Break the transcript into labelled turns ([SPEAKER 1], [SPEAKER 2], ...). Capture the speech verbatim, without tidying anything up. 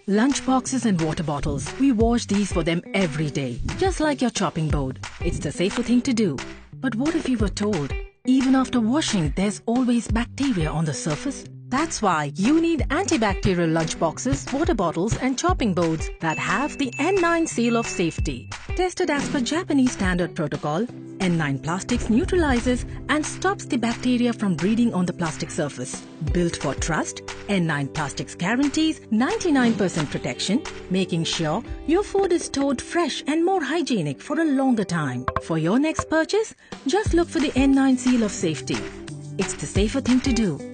[SPEAKER 1] Lunch boxes and water bottles. We wash these for them every day, just like your chopping board. It's the safer thing to do. But what if you were told, even after washing, there's always bacteria on the surface? That's why you need antibacterial lunch boxes, water bottles and chopping boards that have the N nine seal of safety. Tested as per Japanese standard protocol, N nine Plastics neutralizes and stops the bacteria from breeding on the plastic surface. Built for trust, N nine Plastics guarantees ninety-nine percent protection, making sure your food is stored fresh and more hygienic for a longer time. For your next purchase, just look for the N nine seal of safety. It's the safer thing to do.